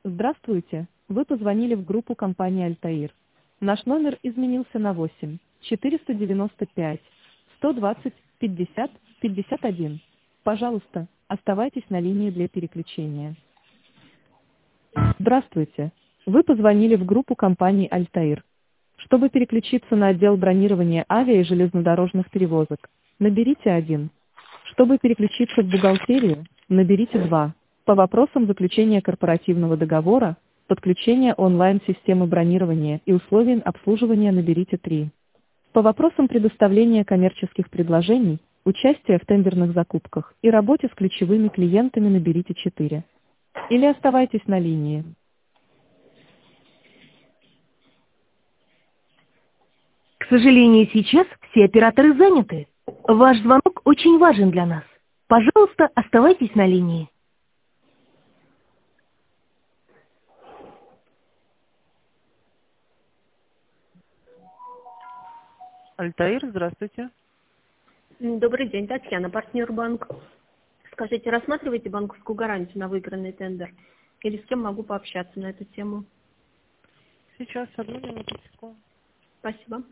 Здравствуйте, вы позвонили в группу компании «Альтаир». Наш номер изменился на 8 495 120 50 51. Пожалуйста, оставайтесь на линии для переключения. Здравствуйте, вы позвонили в группу компании «Альтаир». Чтобы переключиться на отдел бронирования авиа и железнодорожных перевозок, наберите 1. Чтобы переключиться в бухгалтерию, наберите 2. По вопросам заключения корпоративного договора, подключения онлайн-системы бронирования и условиям обслуживания наберите 3. По вопросам предоставления коммерческих предложений, участия в тендерных закупках и работе с ключевыми клиентами наберите 4. Или оставайтесь на линии. К сожалению, сейчас все операторы заняты. Ваш звонок очень важен для нас. Пожалуйста, оставайтесь на линии. «Альтаир», здравствуйте. Добрый день, Татьяна, партнер банк. Скажите, рассматриваете банковскую гарантию на выигранный тендер? Или с кем могу пообщаться на эту тему? Сейчас, одну минуточку. Спасибо.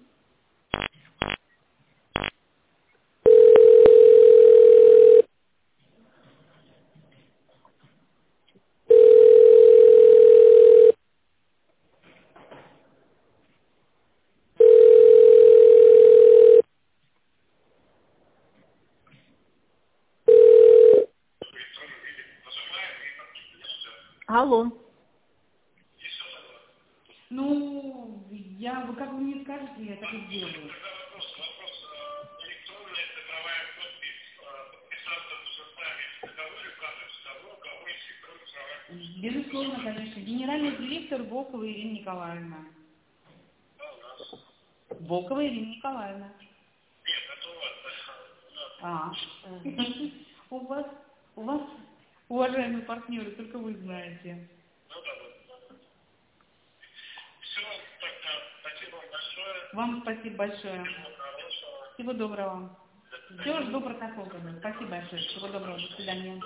Алло. Ну, вы как вы мне скажете, я так и сделаю. Электронная цифровая подпись, подписаться с устами договора, указывать того, кого есть электронная цифровая подпись. Безусловно, конечно. Генеральный директор Волкова Ирина Николаевна. Волкова Ирина Николаевна. Нет, это у вас. У вас, уважаемые партнеры, только вы знаете. Ну да. Все, тогда спасибо вам большое. Вам спасибо большое. Всего доброго. Все, жду протокол. Спасибо большое. Всего доброго. До свидания.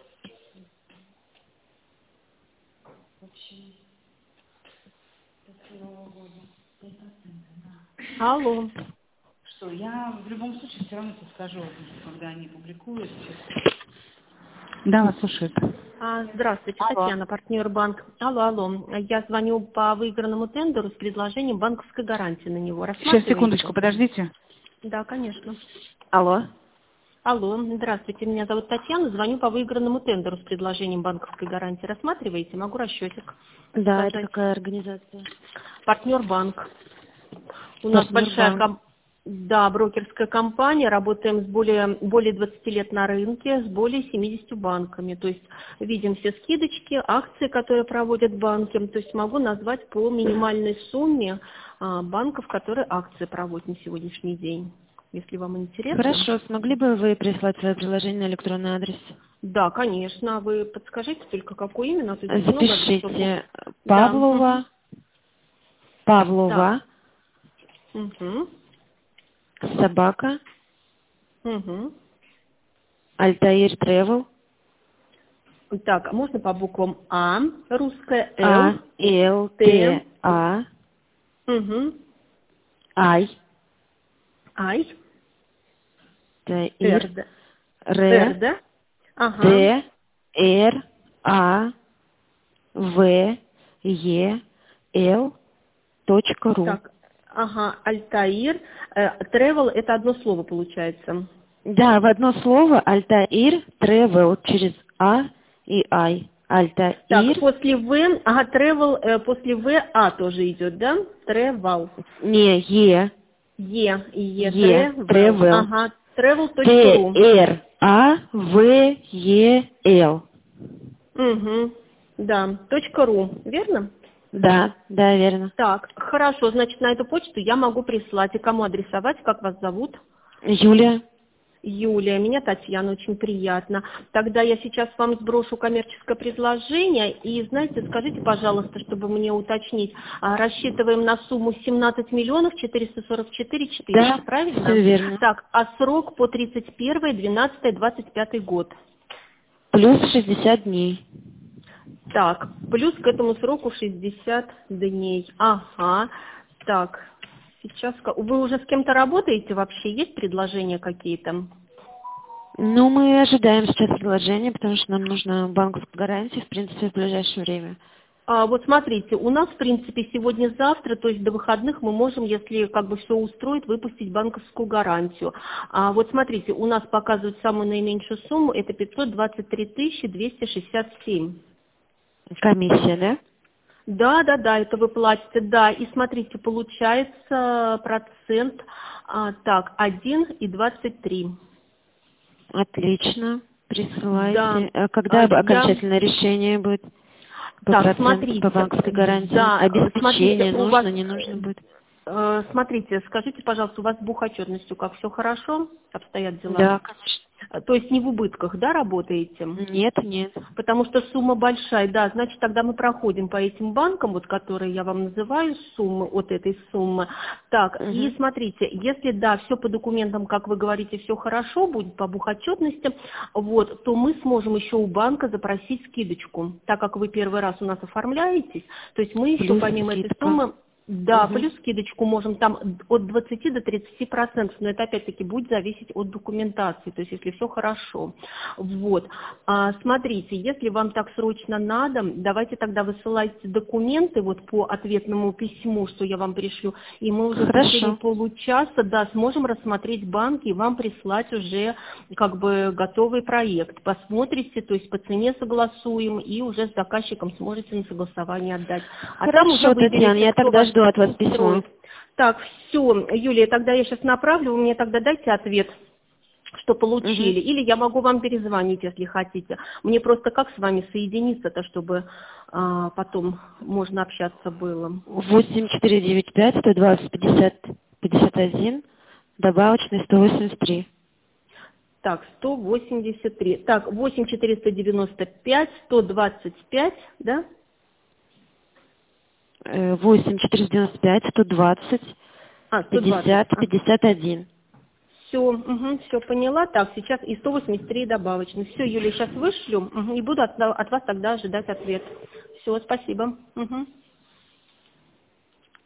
Алло. Что, я в любом случае все равно тебе скажу, когда они публикуют. Да, вас слушает. Здравствуйте, Татьяна, партнер банк. Алло. Я звоню по выигранному тендеру с предложением банковской гарантии на него. Сейчас, секундочку, подождите. Да, конечно. Алло. Алло, здравствуйте, меня зовут Татьяна, звоню по выигранному тендеру с предложением банковской гарантии. Рассматриваете? Могу расчетик. Да, сказать. это какая организация? Партнер банк. У нас большая брокерская компания, работаем с более 20 лет на рынке, с более 70 банками. То есть видим все скидочки, акции, которые проводят банки. То есть могу назвать по минимальной сумме банков, которые акции проводят на сегодняшний день. Если вам интересно. Хорошо, смогли бы вы прислать свое приложение на электронный адрес? Да, конечно. Вы подскажите только, какой именно? Запишите. Павлова. Павлова. Угу. Собака. Угу. Альтаир Тревел. Так, можно по буквам А, русская, А, Л, Т, А. Угу. Ай. Ай. Т, Р, Ир. Р, Р. да? Ага. Т, Р, А, В, Е, Л, .ру. Так, ага, Альтаир. Travel это одно слово получается. Да, в одно слово Альтаир Тревел через А и Ай. Альтаир. Так, после В, Travel, после В А тоже идет, да? Travel. Не, Е. Travel. Ага, travel.ru. Т, Р, А, В, Е, Л. Угу. Да, .ру, верно? Да, верно. Так, хорошо, значит, на эту почту я могу прислать. И кому адресовать, как вас зовут? Юлия. Юлия, меня Татьяна, очень приятно. Тогда я сейчас вам сброшу коммерческое предложение. И, знаете, скажите, пожалуйста, чтобы мне уточнить, рассчитываем на сумму 17 миллионов 444 400, да, правильно? Все верно. Так, а срок по 31, 12, 25 год? Плюс 60 дней. Так, плюс к этому сроку 60 дней. Ага. Так, сейчас... Вы уже с кем-то работаете вообще? Есть предложения какие-то? Ну, мы ожидаем сейчас предложения, потому что нам нужна банковская гарантия, в принципе, в ближайшее время. Вот смотрите, у нас, в принципе, сегодня-завтра, то есть до выходных мы можем, если как бы все устроит, выпустить банковскую гарантию. Вот смотрите, у нас показывают самую наименьшую сумму, это 523 267. Комиссия, да? Да, это вы платите, да. И смотрите, получается процент, так, 1,23. Отлично. Присылайте. Да. А когда окончательное решение будет? Так, смотрите. По банковской гарантии. Да, Обеспечение смотрите, нужно, не нужно будет? Смотрите, скажите, пожалуйста, у вас с бухотчетностью как, все хорошо обстоят дела? Да, конечно. То есть не в убытках, да, работаете? Нет. Потому что сумма большая, да, значит, тогда мы проходим по этим банкам, вот, которые я вам называю, суммы, от этой суммы. Так, и смотрите, если, да, все по документам, как вы говорите, все хорошо будет по бухотчетности, вот, то мы сможем еще у банка запросить скидочку, так как вы первый раз у нас оформляетесь, то есть мы еще помимо этой суммы... Да, плюс скидочку можем там от 20 до 30%, но это опять-таки будет зависеть от документации, то есть если все хорошо. Вот. Смотрите, если вам так срочно надо, давайте тогда высылайте документы вот по ответному письму, что я вам пришлю, и мы уже в течение получаса, да, сможем рассмотреть банки и вам прислать уже как бы готовый проект. Посмотрите, то есть по цене согласуем и уже с заказчиком сможете на согласование отдать. Хорошо, Татьяна, я тогда жду от вас письмо. Так, все, Юлия, тогда я сейчас направлю, вы мне тогда дайте ответ, что получили. Или я могу вам перезвонить, если хотите. Мне просто как с вами соединиться-то, чтобы потом можно общаться было. 8495 120 50 51, добавочный 183. Так, 183. Так, 8495 125, да? 8495 120 50 51. Все, поняла. Так, сейчас и 183 добавочный. Все, Юлия, сейчас вышлю и буду от вас тогда ожидать ответ. Все, спасибо.